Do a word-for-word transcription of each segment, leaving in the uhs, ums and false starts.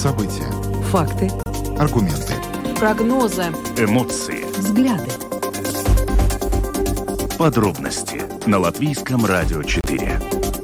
События. Факты. Аргументы. Прогнозы. Эмоции. Взгляды. Подробности на Латвийском радио четыре.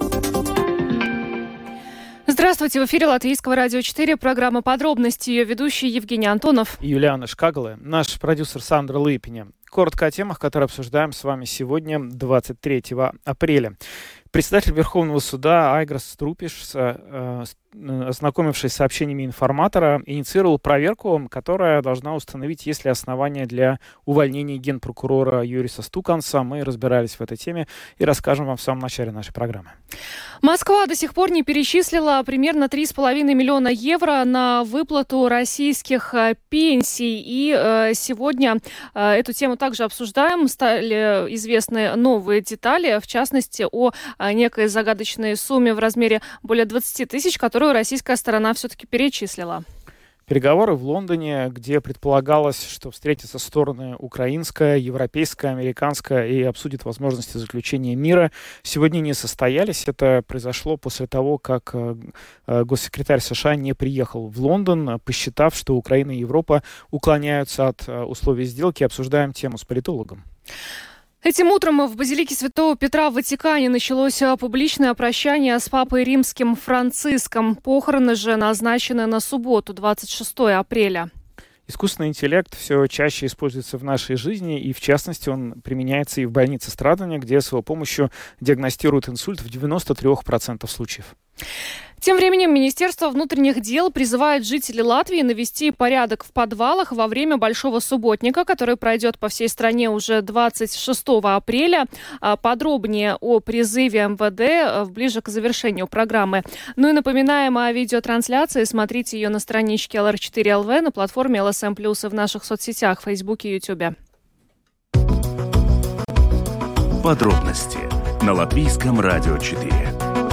Здравствуйте, в эфире Латвийского радио четыре, программа «Подробности», ее ведущий Евгений Антонов. И Юлиана Шкагала, наш продюсер Сандра Лыпиня. Коротко о темах, которые обсуждаем с вами сегодня, двадцать третьего апреля. Председатель Верховного суда Айграс Струпиш, ознакомившись с сообщениями информатора, инициировал проверку, которая должна установить, есть ли основания для увольнения генпрокурора Юриса Стуканса. Мы разбирались в этой теме и расскажем вам в самом начале нашей программы. Москва до сих пор не перечислила примерно три с половиной миллиона евро на выплату российских пенсий. И э, сегодня э, эту тему также обсуждаем. Стали известны новые детали, в частности, о некой загадочной сумме в размере более двадцать тысяч, которую российская сторона все-таки перечислила. Переговоры в Лондоне, где предполагалось, что встретятся стороны украинская, европейская, американская и обсудят возможности заключения мира, сегодня не состоялись. Это произошло после того, как госсекретарь США не приехал в Лондон, посчитав, что Украина и Европа уклоняются от условий сделки. Обсуждаем тему с политологом. Этим утром в базилике Святого Петра в Ватикане началось публичное прощание с папой римским Франциском. Похороны же назначены на субботу, двадцать шестого апреля. Искусственный интеллект все чаще используется в нашей жизни, и в частности он применяется и в больнице Страдания, где с его помощью диагностируют инсульт в девяноста трёх процентах случаев. Тем временем Министерство внутренних дел призывает жителей Латвии навести порядок в подвалах во время Большого субботника, который пройдет по всей стране уже двадцать шестого апреля. Подробнее о призыве эм вэ дэ ближе к завершению программы. Ну и напоминаем о видеотрансляции. Смотрите ее на страничке эл эр четыре эл вэ, на платформе эл эс эм плюс и в наших соцсетях, в Фейсбуке и Ютубе. Подробности на Латвийском радио четыре.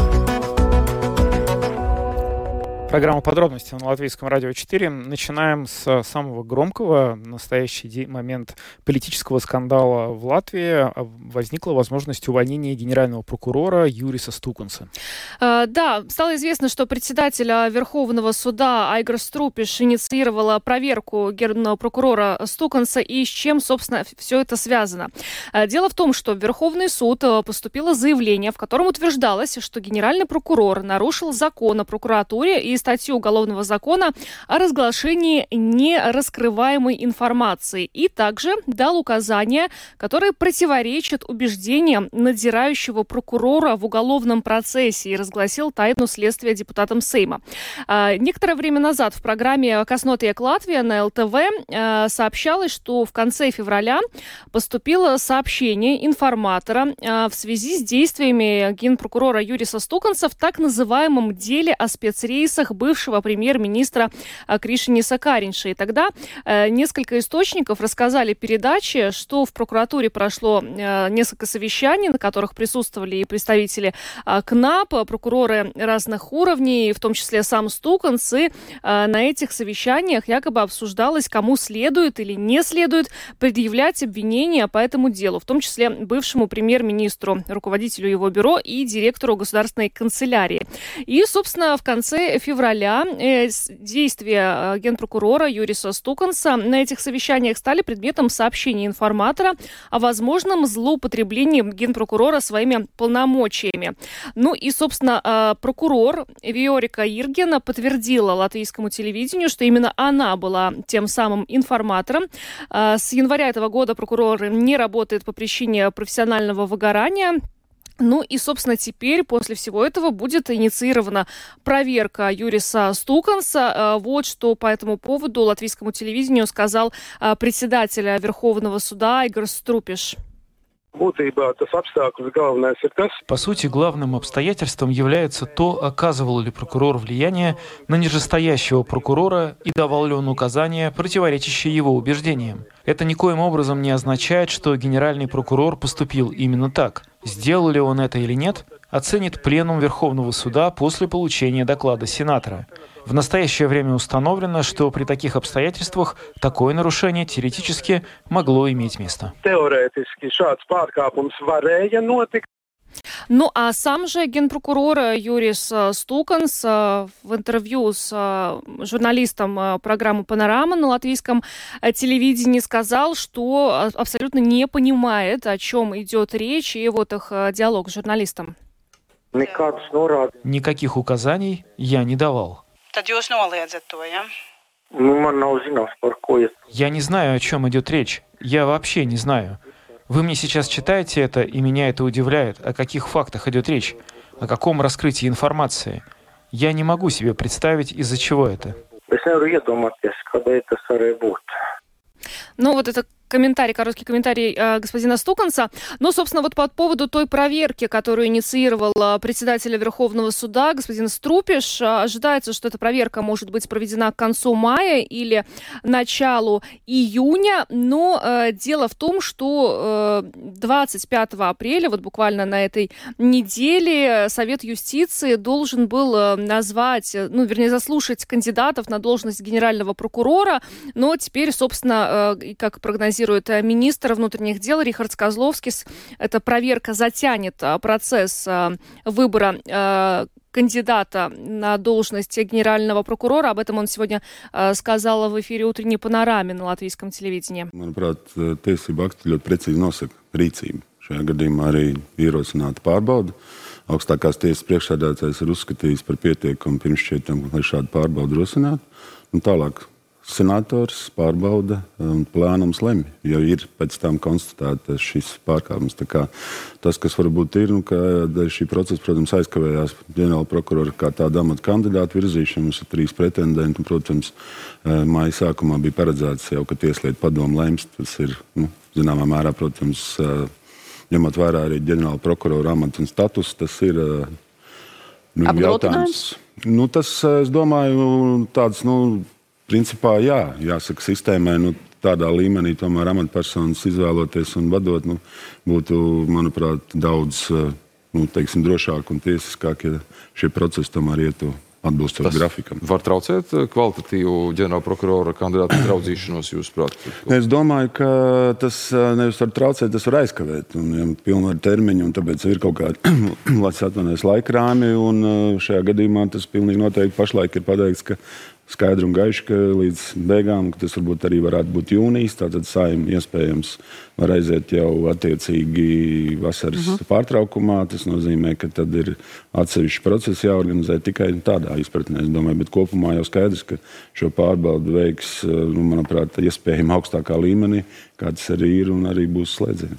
Программа «Подробности» на Латвийском радио четыре. Начинаем с самого громкого. В настоящий момент политического скандала в Латвии возникла возможность увольнения генерального прокурора Юриса Стуканса. Uh, да, стало известно, что председатель Верховного суда Айграс Струпиш инициировала проверку генерального прокурора Стуканса, и с чем, собственно, все это связано. Uh, дело в том, что в Верховный суд поступило заявление, в котором утверждалось, что генеральный прокурор нарушил закон о прокуратуре и статью Уголовного закона о разглашении нераскрываемой информации, и также дал указания, которые противоречат убеждениям надзирающего прокурора в уголовном процессе, и разгласил тайну следствия депутатам Сейма. А, некоторое время назад в программе «Косноtiek Латвия» на эл тэ вэ а, сообщалось, что в конце февраля поступило сообщение информатора а, в связи с действиями генпрокурора Юриса Стуканса в так называемом деле о спецрейсах бывшего премьер-министра Кришиниса Кариньша. И тогда э, несколько источников рассказали передаче, что в прокуратуре прошло э, несколько совещаний, на которых присутствовали и представители э, КНАП, прокуроры разных уровней, в том числе сам Стуканс. И э, на этих совещаниях якобы обсуждалось, кому следует или не следует предъявлять обвинения по этому делу, в том числе бывшему премьер-министру, руководителю его бюро и директору государственной канцелярии. И, собственно, в конце февраля действия генпрокурора Юриса Стуканса на этих совещаниях стали предметом сообщений информатора о возможном злоупотреблении генпрокурора своими полномочиями. Ну и, собственно, прокурор Виорика Иргена подтвердила латвийскому телевидению, что именно она была тем самым информатором. С января этого года прокурор не работает по причине профессионального выгорания. Ну и, собственно, теперь после всего этого будет инициирована проверка Юриса Стуканса. Вот что по этому поводу латвийскому телевидению сказал председатель Верховного суда Айграс Струпиш. По сути, главным обстоятельством является то, оказывал ли прокурор влияние на нижестоящего прокурора и давал ли он указания, противоречащие его убеждениям. Это никоим образом не означает, что генеральный прокурор поступил именно так. Сделал ли он это или нет, оценит пленум Верховного суда после получения доклада сенатора. В настоящее время установлено, что при таких обстоятельствах такое нарушение теоретически могло иметь место. Ну а сам же генпрокурор Юрис Стуканс в интервью с журналистом программы «Панорама» на латвийском телевидении сказал, что абсолютно не понимает, о чем идет речь, и вот их диалог с журналистом. Никаких указаний я не давал. Я не знаю, о чем идет речь. Я вообще не знаю. Вы мне сейчас читаете это, и меня это удивляет. О каких фактах идет речь? О каком раскрытии информации? Я не могу себе представить, из-за чего это. Ну, вот это комментарий, короткий комментарий э, господина Стуканса. Ну, собственно, вот по поводу той проверки, которую инициировал председатель Верховного суда, господин Струпиш, ожидается, что эта проверка может быть проведена к концу мая или началу июня. Но э, дело в том, что э, двадцать пятого апреля, вот буквально на этой неделе, Совет юстиции должен был назвать, ну, вернее, заслушать кандидатов на должность генерального прокурора. Но теперь, собственно, э, как прогнозирует министр внутренних дел Рихардс Козловскис, эта проверка затянет процесс выбора кандидата на должность генерального прокурора. Об этом он сегодня сказал в эфире «Утренней панораме» на латвийском телевидении. Manuprāt, tiesību akti ļoti precīzi nosaka rīcību. Šajā gadījumā arī ierosināta pārbauda. Augstākās tiesas priekšsēdētājs ir uzskatījis par pietiekumu pirms šķietam, lai šādu pārbaudu rosinātu. Un tālāk senators pārbauda un plānums lemj, ja ir pēc tam konstatēta šis pārkāpums. Tā kā tas, kas varbūt ir, nu, ka šī procesa, protams, aizkavējās ģenerāla prokurora kā tāda amata kandidāta virzīšana. Mums ir trīs pretendenti, un, protams, māja sākumā bija paredzēts jau, ka tieslietu padomu lems. Tas ir, nu, zināmā mērā, protams, ņemot vērā arī ģenerāla prokurora amata un status, tas ir nu, jautājums. Nu, tas, es domāju, tāds, nu, principā, jā, jāsaka, sistēmai nu, tādā līmenī tomēr amatpersonas izvēloties un vadot, nu, būtu, manuprāt, daudz, nu, teiksim, drošāk un tiesiskāk, ja šie procesi tomēr ietu atbilstoši grafikam. Var traucēt kvalitatīvu ģenerāla prokurora kandidātu draudzīšanos, jūsuprāt? Es domāju, ka tas nevis var traucēt, tas var aizkavēt. Un ja pilnvaru termiņu, un tāpēc ir kaut kādi, lai atvainojas laikrāmi, un šajā gadījumā tas pilnīgi noteikti pašlaik ir pateikts, ka skaidri un gaiši, ka līdz beigām, ka tas varbūt arī varētu būt jūnijas, tātad Saeima iespējams var aiziet jau attiecīgi vasaras uh-huh. pārtraukumā. Tas nozīmē, ka tad ir atsevišķi procesi jāorganizē tikai tādā izpratnē. Es domāju, bet kopumā jau skaidrs, ka šo pārbaudu veiks, nu, manuprāt, iespējami augstākā līmenī, kā tas arī ir un arī būs slēdziens.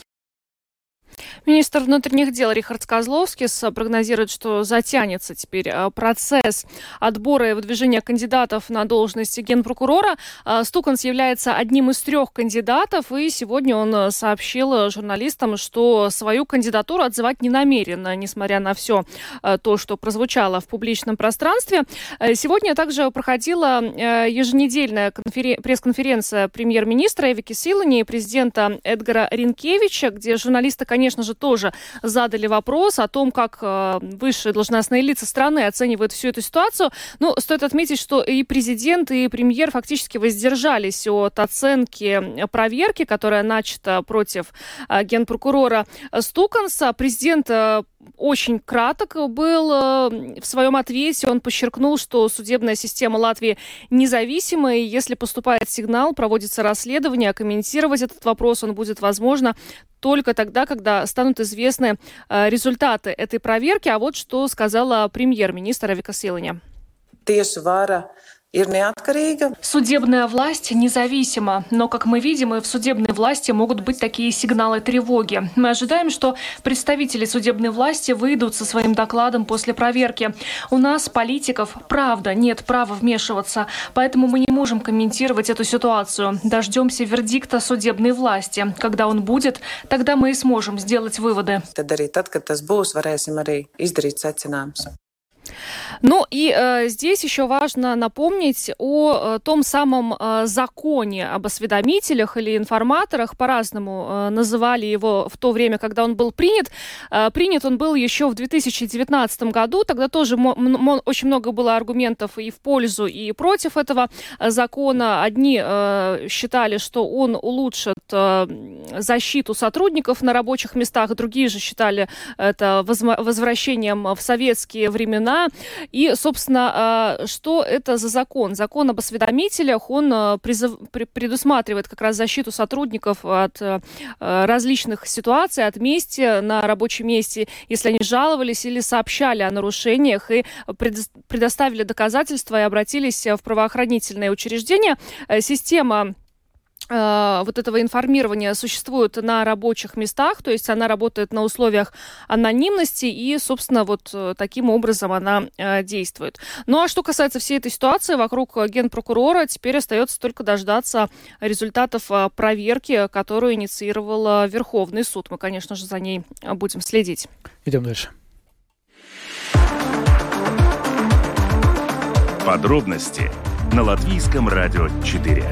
Министр внутренних дел Рихардс Козловскис прогнозирует, что затянется теперь процесс отбора и выдвижения кандидатов на должность генпрокурора. Стуканс является одним из трех кандидатов, и сегодня он сообщил журналистам, что свою кандидатуру отзывать не намерен, несмотря на все то, что прозвучало в публичном пространстве. Сегодня также проходила еженедельная конферен... пресс-конференция премьер-министра Эвики Силани и президента Эдгара Ринкевича, где журналисты, конечно же, тоже задали вопрос о том, как э, высшие должностные лица страны оценивают всю эту ситуацию. Ну, стоит отметить, что и президент, и премьер фактически воздержались от оценки проверки, которая начата против э, генпрокурора Стуканса. Президент э, очень краток был э, в своем ответе. Он подчеркнул, что судебная система Латвии независимая, и если поступает сигнал, проводится расследование, а комментировать этот вопрос он будет возможно только тогда, когда станут известны э, результаты этой проверки. А вот что сказала премьер-министр Эвика Силани. Судебная власть независима, но, как мы видим, и в судебной власти могут быть такие сигналы тревоги. Мы ожидаем, что представители судебной власти выйдут со своим докладом после проверки. У нас, политиков, правда, нет права вмешиваться, поэтому мы не можем комментировать эту ситуацию. Дождемся вердикта судебной власти. Когда он будет, тогда мы и сможем сделать выводы. Ну и э, здесь еще важно напомнить о э, том самом э, законе об осведомителях или информаторах. По-разному э, называли его в то время, когда он был принят. Э, принят он был еще в две тысячи девятнадцатом году. Тогда тоже мо- мо- очень много было аргументов и в пользу, и против этого закона. Одни э, считали, что он улучшит э, защиту сотрудников на рабочих местах, другие же считали это возма- возвращением в советские времена. И, собственно, что это за закон? Закон об осведомителях, он призыв, предусматривает как раз защиту сотрудников от различных ситуаций, от мести на рабочем месте, если они жаловались или сообщали о нарушениях и предоставили доказательства и обратились в правоохранительные учреждения. Система вот этого информирования существует на рабочих местах, то есть она работает на условиях анонимности и, собственно, вот таким образом она действует. Ну а что касается всей этой ситуации вокруг генпрокурора, теперь остается только дождаться результатов проверки, которую инициировал Верховный суд. Мы, конечно же, за ней будем следить. Идем дальше. Подробности на Латвийском радио четыре.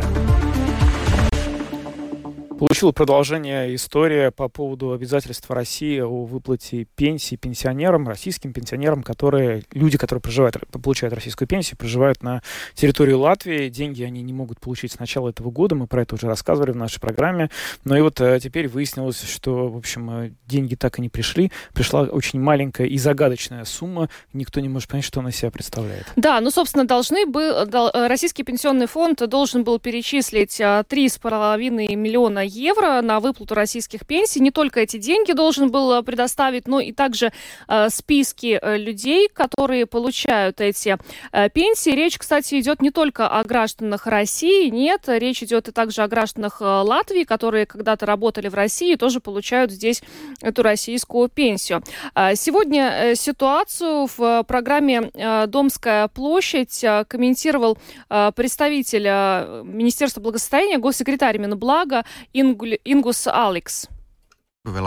Получила продолжение история по поводу обязательства России о выплате пенсий пенсионерам, российским пенсионерам, которые, люди, которые проживают, получают российскую пенсию, проживают на территории Латвии. Деньги они не могут получить с начала этого года, мы про это уже рассказывали в нашей программе. Но и вот а, теперь выяснилось, что, в общем, деньги так и не пришли. Пришла очень маленькая и загадочная сумма. Никто не может понять, что она из себя представляет. Да, ну, собственно, должны был, Российский пенсионный фонд должен был перечислить три с половиной миллиона евро на выплату российских пенсий. Не только эти деньги должен был предоставить, но и также э, списки э, людей, которые получают эти э, пенсии. Речь, кстати, идет не только о гражданах России, нет, речь идет и также о гражданах э, Латвии, которые когда-то работали в России и тоже получают здесь эту российскую пенсию. Э, сегодня э, ситуацию в э, программе э, «Домская площадь» э, комментировал э, представитель э, Министерства благосостояния, госсекретарь Минблага Ингус Алекс. Мы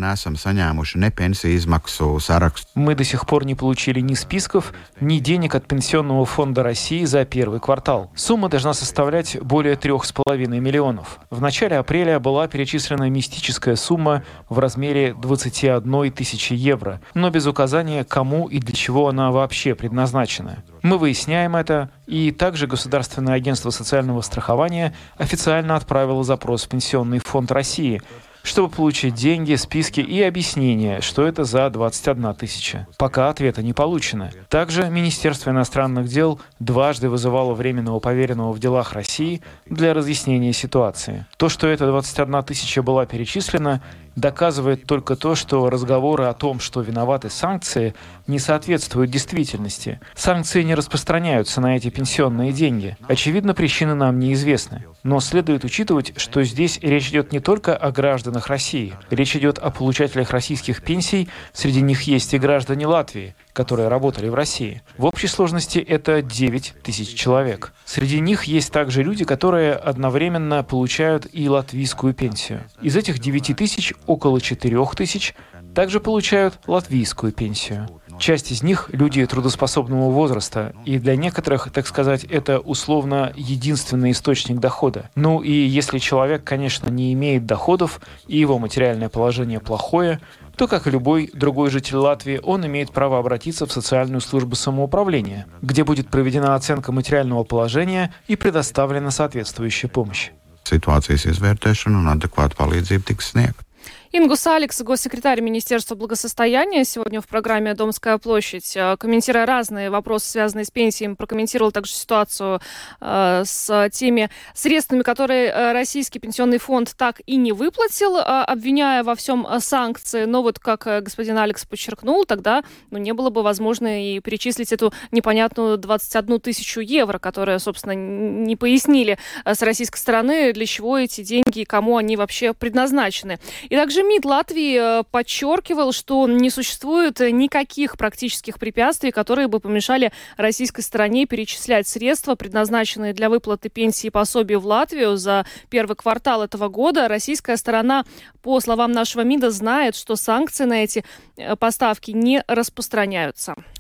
до сих пор не получили ни списков, ни денег от Пенсионного фонда России за первый квартал. Сумма должна составлять более трех с половиной миллионов. В начале апреля была перечислена мистическая сумма в размере двадцати одной тысячи евро, но без указания, кому и для чего она вообще предназначена. Мы выясняем это, и также Государственное агентство социального страхования официально отправило запрос в Пенсионный фонд России, чтобы получить деньги, списки и объяснение, что это за двадцать одна тысяча. Пока ответа не получено. Также Министерство иностранных дел дважды вызывало временного поверенного в делах России для разъяснения ситуации. То, что эта двадцать одна тысяча была перечислена, доказывает только то, что разговоры о том, что виноваты санкции, не соответствуют действительности. Санкции не распространяются на эти пенсионные деньги. Очевидно, причины нам неизвестны. Но следует учитывать, что здесь речь идет не только о гражданах России. Речь идет о получателях российских пенсий, среди них есть и граждане Латвии, которые работали в России. В общей сложности это девять тысяч человек. Среди них есть также люди, которые одновременно получают и латвийскую пенсию. Из этих девяти тысяч около четырех тысяч также получают латвийскую пенсию. Часть из них – люди трудоспособного возраста, и для некоторых, так сказать, это условно единственный источник дохода. Ну и если человек, конечно, не имеет доходов, и его материальное положение плохое, то, как и любой другой житель Латвии, он имеет право обратиться в социальную службу самоуправления, где будет проведена оценка материального положения и предоставлена соответствующая помощь. Ситуацijas izvērtēšana un adekvāta palīdzība tiks sniegta. Ингус Алекс, госсекретарь Министерства благосостояния, сегодня в программе «Домская площадь», комментируя разные вопросы, связанные с пенсиями, прокомментировал также ситуацию э, с теми средствами, которые Российский пенсионный фонд так и не выплатил, э, обвиняя во всем санкции. Но вот, как господин Алекс подчеркнул, тогда ну, не было бы возможно и перечислить эту непонятную двадцать одну тысячу евро, которые, собственно, не пояснили с российской стороны, для чего эти деньги и кому они вообще предназначены. И также МИД Латвии подчеркивал, что не существует никаких практических препятствий, которые бы помешали российской стороне перечислять средства, предназначенные для выплаты пенсии и пособий в Латвию за первый квартал этого года. Российская сторона, по словам нашего МИДа, знает, что санкции на эти поставки не распространяются.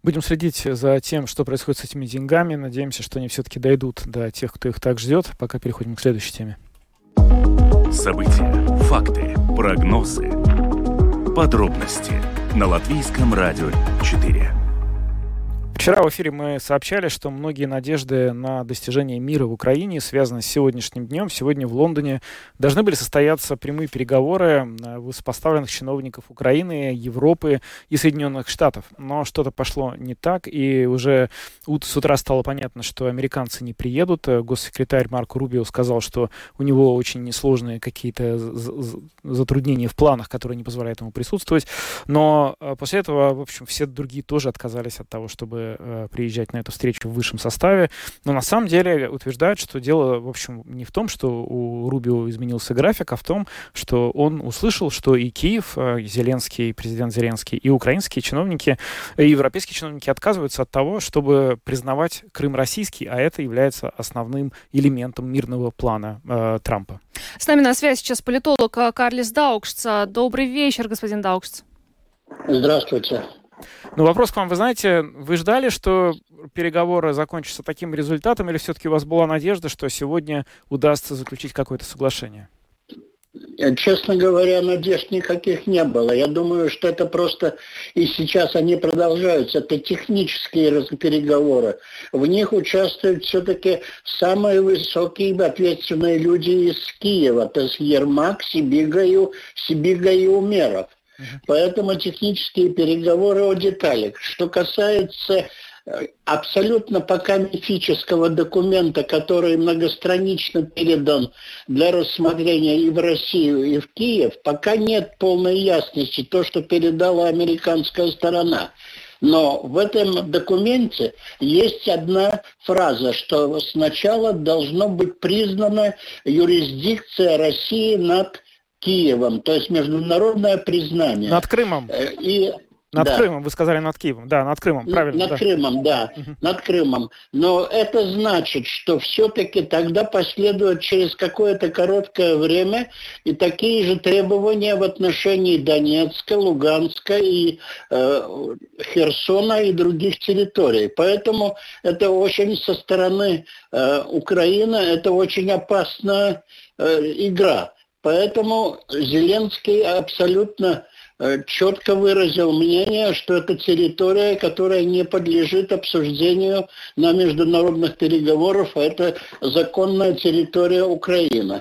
Будем следить за тем, что происходит с этими деньгами. Надеемся, что они все-таки дойдут до тех, кто их так ждет. Пока переходим к следующей теме. События, факты, прогнозы, подробности на Латвийском радио четыре. Вчера в эфире мы сообщали, что многие надежды на достижение мира в Украине связаны с сегодняшним днем. Сегодня в Лондоне должны были состояться прямые переговоры высокопоставленных чиновников Украины, Европы и Соединенных Штатов. Но что-то пошло не так, и уже с утра стало понятно, что американцы не приедут. Госсекретарь Марко Рубио сказал, что у него очень сложные какие-то затруднения в планах, которые не позволяют ему присутствовать. Но после этого, в общем, все другие тоже отказались от того, чтобы приезжать на эту встречу в высшем составе. Но на самом деле утверждают, что дело, в общем, не в том, что у Рубио изменился график, а в том, что он услышал, что и Киев, Зеленский, президент Зеленский, и украинские чиновники, и европейские чиновники отказываются от того, чтобы признавать Крым российский, а это является основным элементом мирного плана э, Трампа. С нами на связи сейчас политолог Карлис Даукшц. Добрый вечер, господин Даукшц. Здравствуйте. Ну, вопрос к вам. Вы знаете, вы ждали, что переговоры закончатся таким результатом, или все-таки у вас была надежда, что сегодня удастся заключить какое-то соглашение? Честно говоря, надежд никаких не было. Я думаю, что это просто и сейчас они продолжаются. Это технические переговоры. В них участвуют все-таки самые высокие ответственные люди из Киева. То есть Ермак, Сибига и, Сибига и Умеров. Поэтому технические переговоры о деталях. Что касается абсолютно пока мифического документа, который многостранично передан для рассмотрения и в Россию, и в Киев, пока нет полной ясности то, что передала американская сторона. Но в этом документе есть одна фраза, что сначала должно быть признана юрисдикция России над Киевом, то есть международное признание. Над Крымом. И, над да. Крымом, вы сказали над Киевом. Да, над Крымом, правильно. Над да. Крымом, да, uh-huh. над Крымом. Но это значит, что все-таки тогда последует через какое-то короткое время и такие же требования в отношении Донецка, Луганска и э, Херсона и других территорий. Поэтому это очень со стороны э, Украины, это очень опасная э, игра. Поэтому Зеленский абсолютно э, четко выразил мнение, что это территория, которая не подлежит обсуждению на международных переговорах, а это законная территория Украины.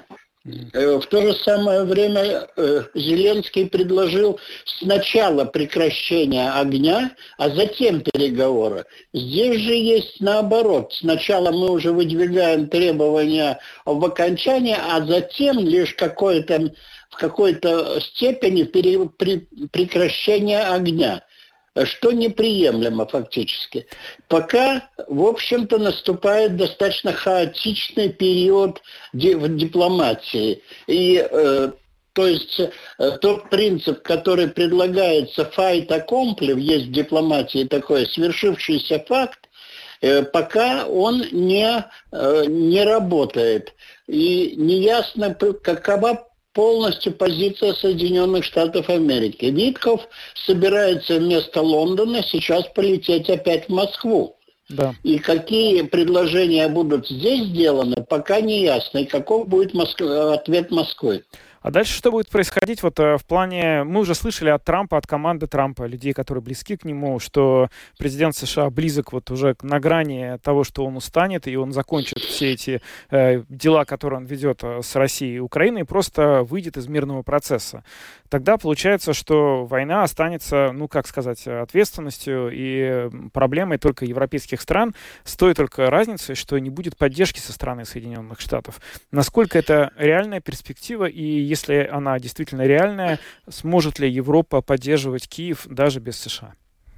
Э, в то же самое время э, Зеленский предложил сначала прекращение огня, а затем переговоры. Здесь же есть наоборот. Сначала мы уже выдвигаем требования об окончании, а затем лишь какой-то, в какой-то степени пере, при, прекращение огня. Что неприемлемо фактически. Пока, в общем-то, наступает достаточно хаотичный период в дипломатии. И, э, то есть, э, тот принцип, который предлагается fait accompli, есть в дипломатии такой свершившийся факт, э, пока он не, э, не работает. И неясно, какова полностью позиция Соединенных Штатов Америки. Витков собирается вместо Лондона сейчас полететь опять в Москву. Да. И какие предложения будут здесь сделаны, пока не ясно. И каков будет Моск... ответ Москвы. А дальше что будет происходить вот в плане... Мы уже слышали от Трампа, от команды Трампа, людей, которые близки к нему, что президент США близок вот уже на грани того, что он устанет, и он закончит все эти э, дела, которые он ведет с Россией и Украиной, и просто выйдет из мирного процесса. Тогда получается, что война останется, ну, как сказать, ответственностью и проблемой только европейских стран, с той только разницей, что не будет поддержки со стороны Соединенных Штатов. Насколько это реальная перспектива, и если она действительно реальная, сможет ли Европа поддерживать Киев даже без США?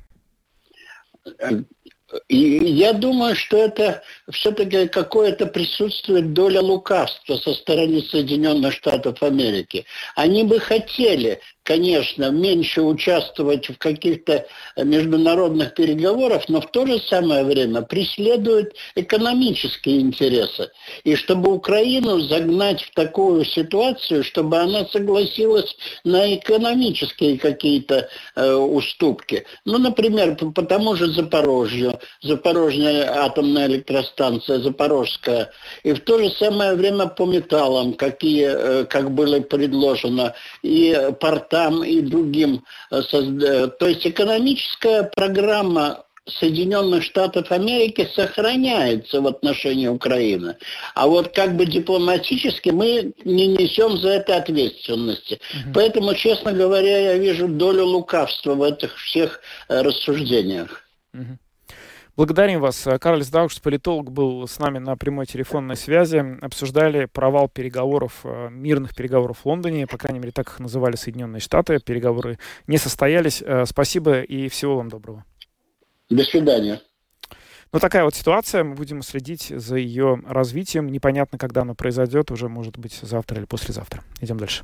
И я думаю, что это все-таки какое-то присутствует доля лукавства со стороны Соединенных Штатов Америки. Они бы хотели конечно, меньше участвовать в каких-то международных переговорах, но в то же самое время преследует экономические интересы. И чтобы Украину загнать в такую ситуацию, чтобы она согласилась на экономические какие-то э, уступки. Ну, например, по, по тому же Запорожью, Запорожная атомная электростанция, Запорожская, и в то же самое время по металлам, какие, э, как было предложено, и портам, и другим. Э, созда... То есть экономическая программа Соединенных Штатов Америки сохраняется в отношении Украины. А вот как бы дипломатически мы не несем за это ответственности. Угу. Поэтому, честно говоря, я вижу долю лукавства в этих всех рассуждениях. Угу. Благодарим вас. Карлис Даукшс, политолог, был с нами на прямой телефонной связи. Обсуждали провал переговоров, мирных переговоров в Лондоне. По крайней мере, так их называли Соединенные Штаты. Переговоры не состоялись. Спасибо и всего вам доброго. До свидания. Ну, такая вот ситуация. Мы будем следить за ее развитием. Непонятно, когда оно произойдет. Уже, может быть, завтра или послезавтра. Идем дальше.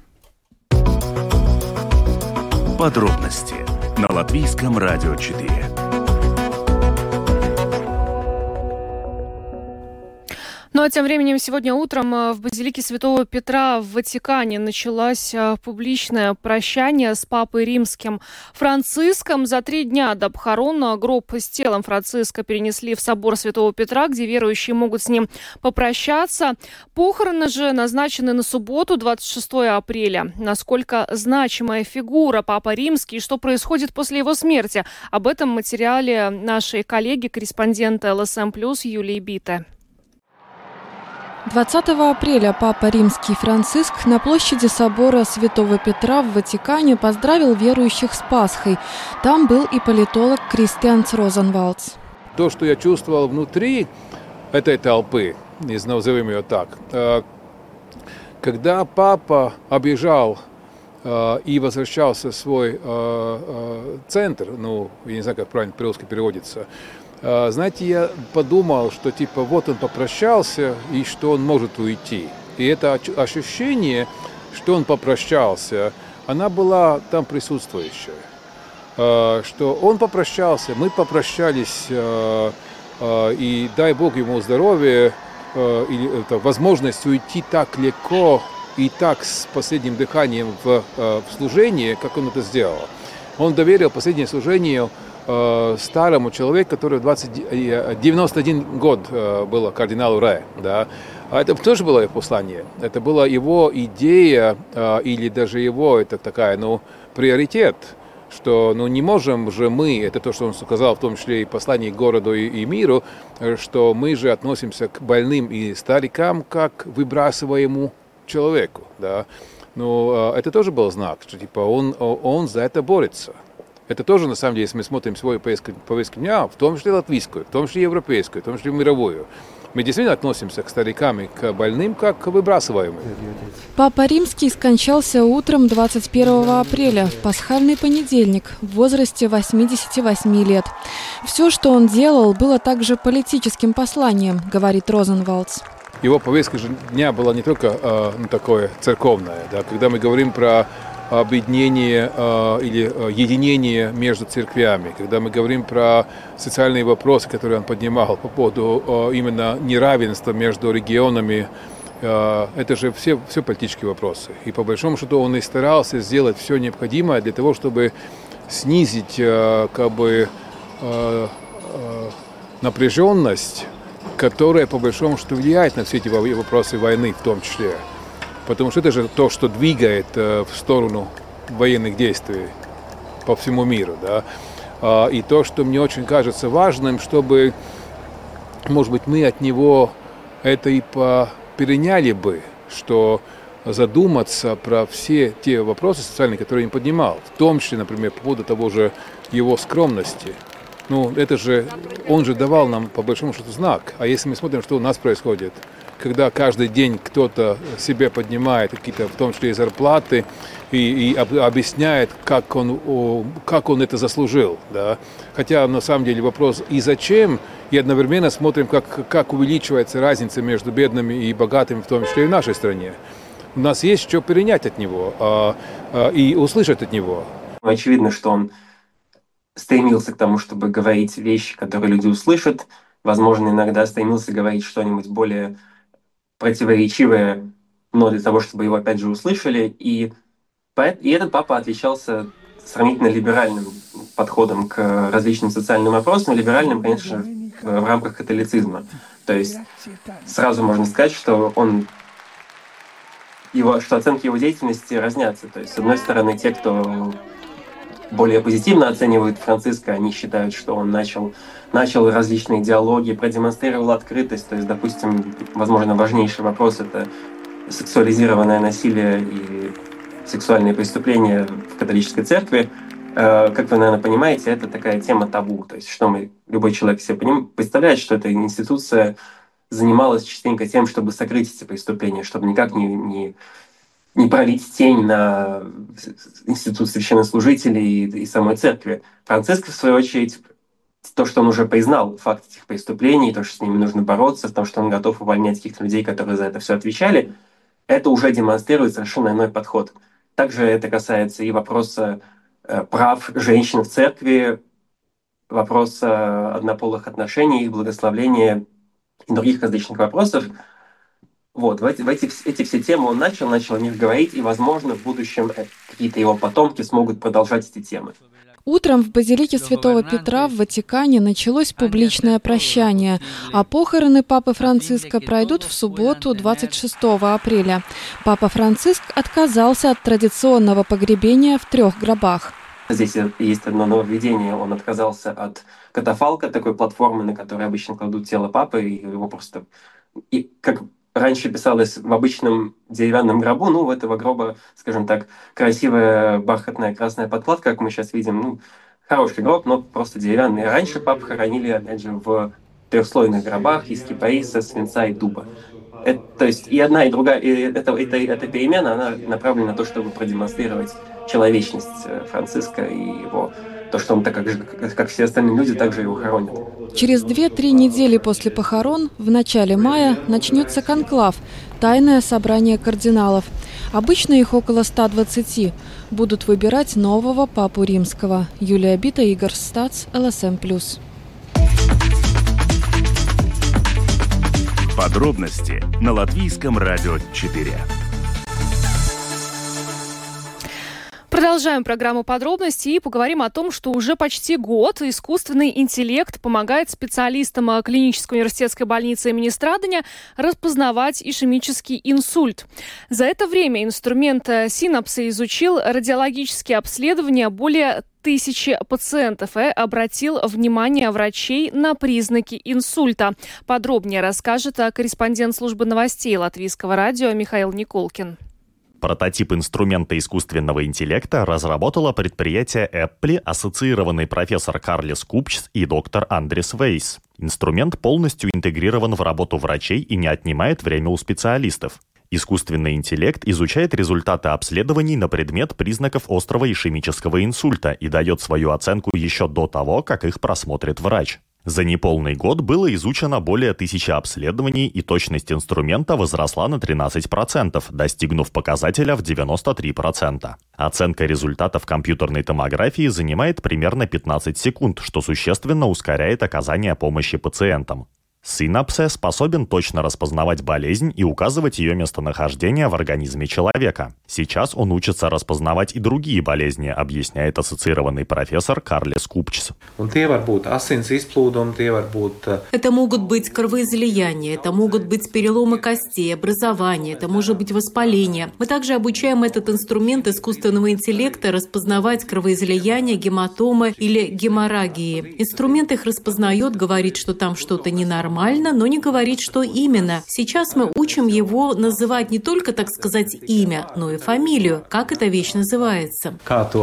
Подробности на Латвийском радио четыре. Ну а тем временем сегодня утром в базилике Святого Петра в Ватикане началось публичное прощание с Папой Римским Франциском. За три дня до похорон гроб с телом Франциска перенесли в собор Святого Петра, где верующие могут с ним попрощаться. Похороны же назначены на субботу, двадцать шестого апреля. Насколько значимая фигура Папа Римский и что происходит после его смерти? Об этом в материале нашей коллеги, корреспондента эл эс эм плюс Юлии Бите. двадцатого апреля Папа Римский Франциск на площади собора Святого Петра в Ватикане поздравил верующих с Пасхой. Там был и политолог Кристианс Розенвалдс. То, что я чувствовал внутри этой толпы, не знаю, назовем ее так, когда Папа объезжал и возвращался в свой центр, ну, я не знаю, как правильно по-русски переводится, знаете, я подумал, что типа вот он попрощался и что он может уйти. И это ощущение, что он попрощался, она была там присутствующая. Что он попрощался, мы попрощались, и дай Бог ему здоровья, и возможность уйти так легко и так с последним дыханием в, в служение, как он это сделал. Он доверил последнее служение старому человеку, который в девяносто один год был кардиналу Ре. Да. А это тоже было его послание. Это была его идея, или даже его, это такая, ну, приоритет, что, ну, не можем же мы, это то, что он сказал, в том числе и послание к городу и, и миру, что мы же относимся к больным и старикам как к выбрасываемому человеку. Да. Но это тоже был знак, что типа он, он за это борется. Это тоже, на самом деле, если мы смотрим свою повестку дня, в том числе латвийскую, в том числе европейскую, в том числе мировую, мы действительно относимся к старикам и к больным, как к выбрасываемым. Папа Римский скончался утром двадцать первого апреля, в пасхальный понедельник, в возрасте восьмидесяти восьми лет. Все, что он делал, было также политическим посланием, говорит Розенвалдс. Его повестка дня была не только э, ну, такое церковное. Да, когда мы говорим про объединение э, или э, единение между церквями, когда мы говорим про социальные вопросы, которые он поднимал по поводу э, именно неравенства между регионами, э, это же все, все политические вопросы. И по большому счету он и старался сделать все необходимое для того, чтобы снизить э, как бы, э, э, напряженность, которая по большому счету влияет на все эти вопросы войны в том числе. Потому что это же то, что двигает э, в сторону военных действий по всему миру. Да? А, и то, что мне очень кажется важным, чтобы, может быть, мы от него это и переняли бы, что задуматься про все те вопросы социальные, которые он поднимал, в том числе, например, по поводу того же его скромности. Ну, это же, он же давал нам, по большому счету, знак. А если мы смотрим, что у нас происходит, когда каждый день кто-то себе поднимает какие-то, в том числе и зарплаты, и, и об, объясняет, как он, о, как он это заслужил. Да? Хотя, на самом деле, вопрос и зачем, и одновременно смотрим, как, как увеличивается разница между бедными и богатыми, в том числе и в нашей стране. у нас есть что перенять от него а, а, и услышать от него. Очевидно, что он стремился к тому, чтобы говорить вещи, которые люди услышат. Возможно, иногда стремился говорить что-нибудь более противоречивое, но для того, чтобы его опять же услышали. И, и этот папа отличался сравнительно либеральным подходом к различным социальным вопросам, либеральным, конечно, в рамках католицизма. То есть сразу можно сказать, что он его, что оценки его деятельности разнятся. То есть, с одной стороны, те, кто более позитивно оценивают Франциска, они считают, что он начал, начал различные диалоги, продемонстрировал открытость. То есть, допустим, возможно, важнейший вопрос — это сексуализированное насилие и сексуальные преступления в католической церкви. Как вы, наверное, понимаете, это такая тема табу. То есть, что мы, любой человек себе поним, представляет, что эта институция занималась частенько тем, чтобы сокрыть эти преступления, чтобы никак не, не, не пролить тень на институт священнослужителей и, и самой церкви. Франциск, в свою очередь, то, что он уже признал факт этих преступлений, то, что с ними нужно бороться, в том, что он готов увольнять каких-то людей, которые за это все отвечали, это уже демонстрирует совершенно иной подход. Также это касается и вопроса э, прав женщин в церкви, вопроса однополых отношений, их благословления и других различных вопросов. Вот, в эти, в эти, эти все темы он начал, начал о них говорить, и, возможно, в будущем какие-то его потомки смогут продолжать эти темы. Утром в базилике Святого Петра в Ватикане началось публичное прощание, а похороны Папы Франциска пройдут в субботу, двадцать шестого апреля. Папа Франциск отказался от традиционного погребения в трех гробах. Здесь есть одно нововведение. Он отказался от катафалка, такой платформы, на которой обычно кладут тело папы, и его просто... И как раньше писалось в обычном деревянном гробу, ну, у этого гроба, скажем так, красивая бархатная красная подкладка, как мы сейчас видим, ну, хороший гроб, но просто деревянный. Раньше пап хоронили, опять же, в трехслойных гробах из кипариса, свинца и дуба. Это, то есть и одна, и другая, и это, это, эта перемена, она направлена на то, чтобы продемонстрировать человечность Франциска и его, то, что он, так как, как все остальные люди, также его хоронят. Через две-три недели после похорон, в начале мая, начнется конклав – тайное собрание кардиналов. Обычно их около ста двадцати. Будут выбирать нового папу римского. Юлия Бита, Игорь Стац, эл эс эм плюс. Подробности на Латвийском радио четыре. Продолжаем программу «Подробности» и поговорим о том, что уже почти год искусственный интеллект помогает специалистам клинической университетской больницы имени Страдания распознавать ишемический инсульт. За это время инструмент Synapse изучил радиологические обследования более тысячи пациентов и обратил внимание врачей на признаки инсульта. Подробнее расскажет корреспондент службы новостей Латвийского радио Михаил Николкин. Прототип инструмента искусственного интеллекта разработало предприятие Apple, ассоциированный профессор Карлис Купчс и доктор Андрис Вейс. Инструмент полностью интегрирован в работу врачей и не отнимает время у специалистов. Искусственный интеллект изучает результаты обследований на предмет признаков острого ишемического инсульта и дает свою оценку еще до того, как их просмотрит врач. За неполный год было изучено более тысячи обследований, и точность инструмента возросла на тринадцать процентов, достигнув показателя в девяносто три процента. Оценка результатов компьютерной томографии занимает примерно пятнадцать секунд, что существенно ускоряет оказание помощи пациентам. Synapse способен точно распознавать болезнь и указывать ее местонахождение в организме человека. Сейчас он учится распознавать и другие болезни, объясняет ассоциированный профессор Карлис Купчс. Это могут быть кровоизлияния, это могут быть переломы костей, образования, это может быть воспаление. Мы также обучаем этот инструмент искусственного интеллекта распознавать кровоизлияния, гематомы или геморрагии. Инструмент их распознает, говорит, что там что-то ненормально, но не говорит, что именно. Сейчас мы учим его называть не только, так сказать, имя, но и фамилию. Как эта вещь называется?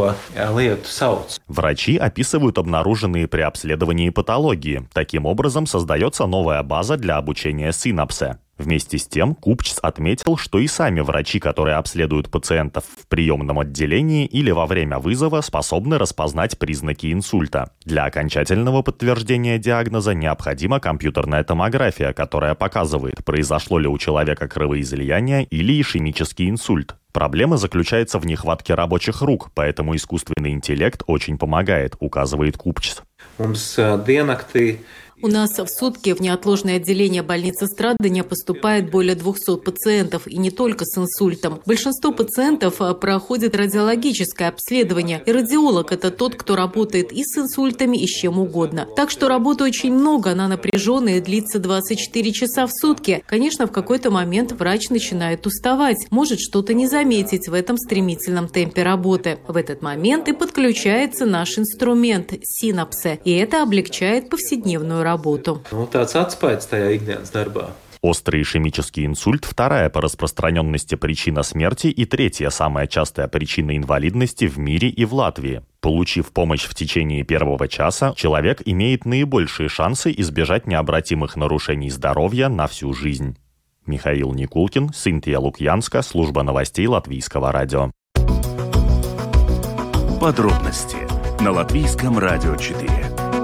Врачи описывают обнаруженные при обследовании патологии. Таким образом, создается новая база для обучения Synapse. Вместе с тем, Купчс отметил, что и сами врачи, которые обследуют пациентов в приемном отделении или во время вызова, способны распознать признаки инсульта. Для окончательного подтверждения диагноза необходима компьютерная томография, которая показывает, произошло ли у человека кровоизлияние или ишемический инсульт. Проблема заключается в нехватке рабочих рук, поэтому искусственный интеллект очень помогает, указывает Купчс. У нас в сутки в неотложное отделение больницы Страдания поступает более двухсот пациентов, и не только с инсультом. Большинство пациентов проходит радиологическое обследование, и радиолог – это тот, кто работает и с инсультами, и с чем угодно. Так что работы очень много, она напряженная и длится двадцать четыре часа в сутки. Конечно, в какой-то момент врач начинает уставать, может что-то не заметить в этом стремительном темпе работы. В этот момент и подключается наш инструмент – синапсы, и это облегчает повседневную работу. работу. Острый ишемический инсульт – вторая по распространенности причина смерти и третья самая частая причина инвалидности в мире и в Латвии. Получив помощь в течение первого часа, человек имеет наибольшие шансы избежать необратимых нарушений здоровья на всю жизнь. Михаил Никулкин, Синтия Лукьянска, служба новостей Латвийского радио. Подробности на Латвийском радио четыре.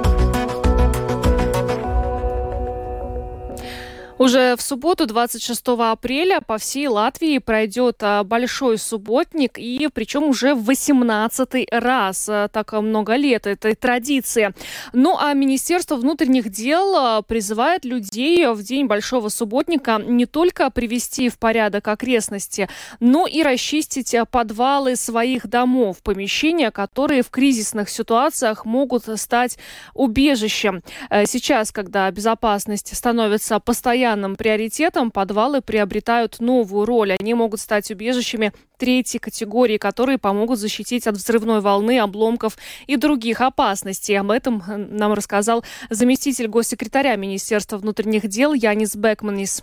Уже в субботу, двадцать шестого апреля, по всей Латвии пройдет большой субботник, и причем уже в восемнадцатый раз. Так много лет этой традиции. Ну а Министерство внутренних дел призывает людей в день большого субботника не только привести в порядок окрестности, но и расчистить подвалы своих домов, помещения, которые в кризисных ситуациях могут стать убежищем. Сейчас, когда безопасность становится постоянной приоритетом, подвалы приобретают новую роль. Они могут стать убежищами третьей категории, которые помогут защитить от взрывной волны, обломков и других опасностей. Об этом нам рассказал заместитель госсекретаря Министерства внутренних дел Янис Бекманис.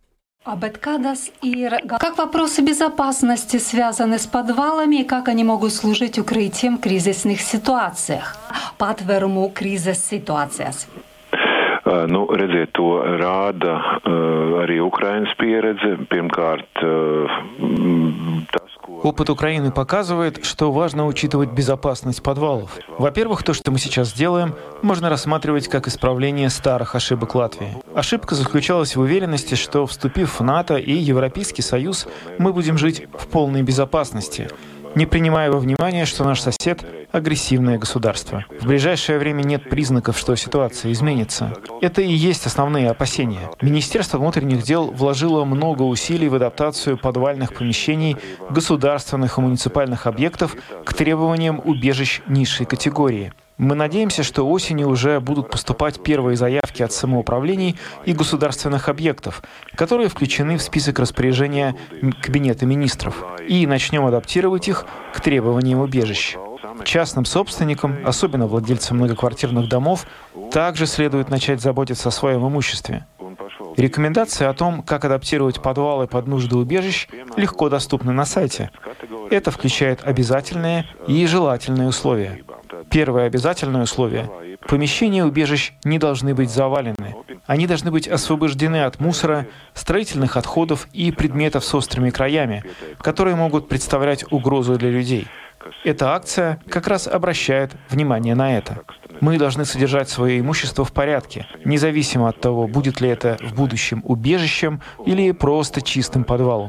Как вопросы безопасности связаны с подвалами и как они могут служить укрытием в кризисных ситуациях? Патверму кризис ситуациях. Nu, redziet, to rāda uh, arī Ukrainas pieredze. Pirmkārt, uh, tas, ko... Опыт Украины показывает, что важно учитывать безопасность подвалов. Во-первых, то, что мы сейчас делаем, можно рассматривать как исправление старых ошибок Латвии. Ошибка заключалась в уверенности, что, вступив в НАТО и Европейский Союз, мы будем жить в полной безопасности, не принимая во внимание, что наш сосед – агрессивное государство. В ближайшее время нет признаков, что ситуация изменится. Это и есть основные опасения. Министерство внутренних дел вложило много усилий в адаптацию подвальных помещений государственных и муниципальных объектов к требованиям убежищ низшей категории. Мы надеемся, что осенью уже будут поступать первые заявки от самоуправлений и государственных объектов, которые включены в список распоряжения Кабинета министров, и начнем адаптировать их к требованиям убежищ. Частным собственникам, особенно владельцам многоквартирных домов, также следует начать заботиться о своем имуществе. Рекомендации о том, как адаптировать подвалы под нужды убежищ, легко доступны на сайте. Это включает обязательные и желательные условия. Первое обязательное условие – помещения убежищ не должны быть завалены. Они должны быть освобождены от мусора, строительных отходов и предметов с острыми краями, которые могут представлять угрозу для людей. Эта акция как раз обращает внимание на это. Мы должны содержать свое имущество в порядке, независимо от того, будет ли это в будущем убежищем или просто чистым подвалом.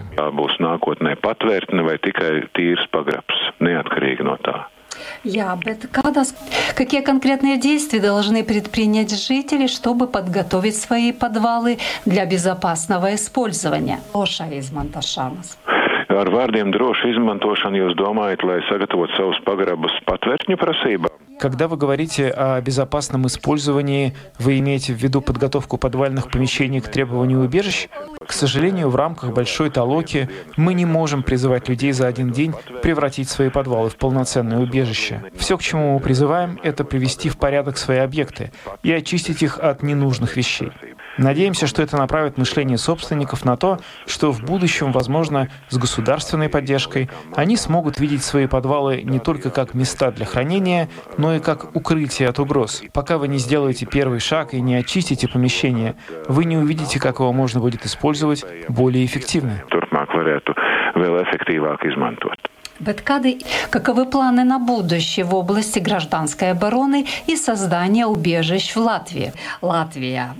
Я Какие конкретные действия должны предпринять жители, чтобы подготовить свои подвалы для безопасного использования? Ar vārdiem drošu izmantošanu jūs domājat, lai sagatavotu savus pagrabus patvērtņu prasībām? Когда вы говорите о безопасном использовании, вы имеете в виду подготовку подвальных помещений к требованию убежищ? К сожалению, в рамках большой толоки мы не можем призывать людей за один день превратить свои подвалы в полноценное убежище. Все, к чему мы призываем, это привести в порядок свои объекты и очистить их от ненужных вещей. Надеемся, что это направит мышление собственников на то, что в будущем, возможно, с государственной поддержкой они смогут видеть свои подвалы не только как места для хранения, но и как укрытие от угроз. Пока вы не сделаете первый шаг и не очистите помещение, вы не увидите, как его можно будет использовать более эффективно. Каковы планы на будущее в области гражданской обороны и создания убежищ в Латвии? Латвия.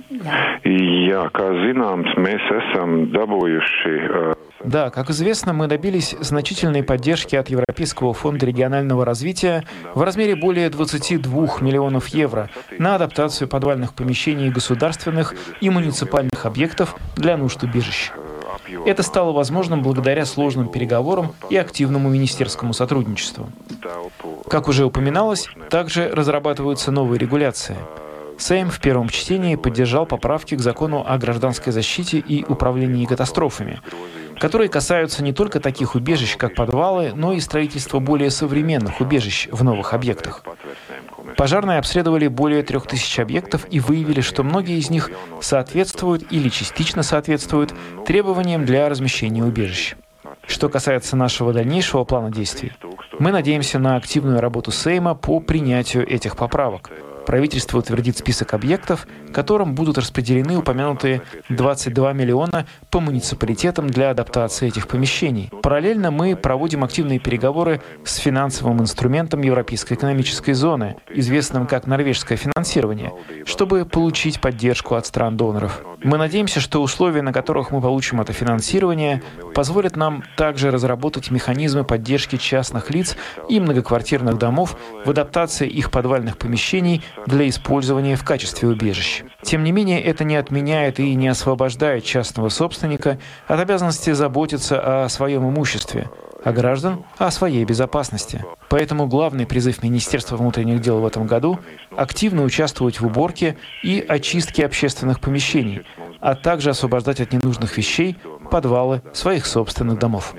Да, как известно, мы добились значительной поддержки от Европейского фонда регионального развития в размере более двадцати двух миллионов евро на адаптацию подвальных помещений государственных и муниципальных объектов для нужд убежищ. Это стало возможным благодаря сложным переговорам и активному министерскому сотрудничеству. Как уже упоминалось, также разрабатываются новые регуляции. Сейм в первом чтении поддержал поправки к закону о гражданской защите и управлении катастрофами, которые касаются не только таких убежищ, как подвалы, но и строительства более современных убежищ в новых объектах. Пожарные обследовали более трех тысяч объектов и выявили, что многие из них соответствуют или частично соответствуют требованиям для размещения убежищ. Что касается нашего дальнейшего плана действий, мы надеемся на активную работу Сейма по принятию этих поправок. Правительство утвердит список объектов, которым будут распределены упомянутые двадцать два миллиона по муниципалитетам для адаптации этих помещений. Параллельно мы проводим активные переговоры с финансовым инструментом Европейской экономической зоны, известным как норвежское финансирование, чтобы получить поддержку от стран-доноров. Мы надеемся, что условия, на которых мы получим это финансирование, позволят нам также разработать механизмы поддержки частных лиц и многоквартирных домов в адаптации их подвальных помещений для использования в качестве убежищ. Тем не менее, это не отменяет и не освобождает частного собственника от обязанности заботиться о своем имуществе, а граждан — о своей безопасности. Поэтому главный призыв Министерства внутренних дел в этом году — активно участвовать в уборке и очистке общественных помещений, а также освобождать от ненужных вещей подвалы своих собственных домов.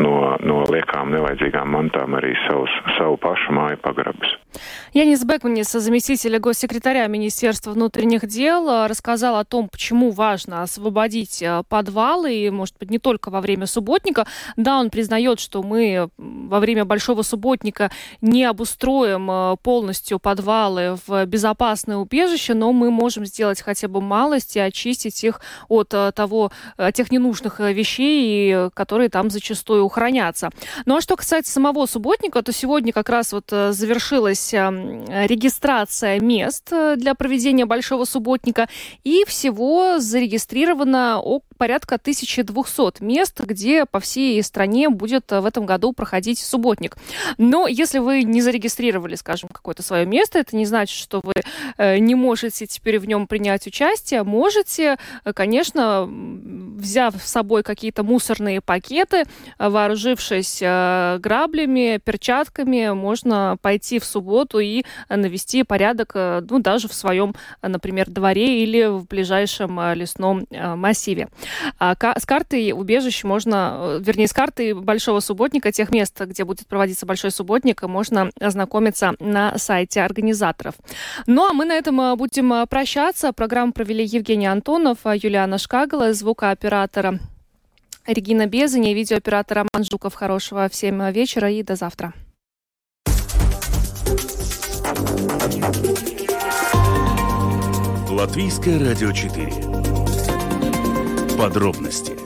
Янис Бекманис, заместитель госсекретаря Министерства внутренних дел, рассказал о том, почему важно освободить подвалы, и, может быть, не только во время субботника. Да, он признает, что мы во время Большого субботника не обустроим полностью подвалы в безопасное убежище, но мы можем сделать хотя бы малость и очистить их от того, тех ненужных вещей, которые там зачастую хранятся. Ну а что касается самого субботника, то сегодня как раз вот завершилась регистрация мест для проведения Большого субботника, и всего зарегистрировано порядка тысяча двести мест, где по всей стране будет в этом году проходить субботник. Но если вы не зарегистрировали, скажем, какое-то свое место, это не значит, что вы не можете теперь в нем принять участие. Можете, конечно, взяв с собой какие-то мусорные пакеты, вооружившись граблями, перчатками, можно пойти в субботу и навести порядок, ну, даже в своем, например, дворе или в ближайшем лесном массиве. А с картой убежищ можно, вернее, с картой Большого субботника, тех мест, где будет проводиться Большой субботник, можно ознакомиться на сайте организаторов. Ну, а мы на этом будем прощаться. Программу провели Евгений Антонов, Юлиана Шкагала, звукооператора Регина Безаня, видеооператор Роман Жуков. Хорошего всем вечера и до завтра. Латвийское радио четыре. Подробности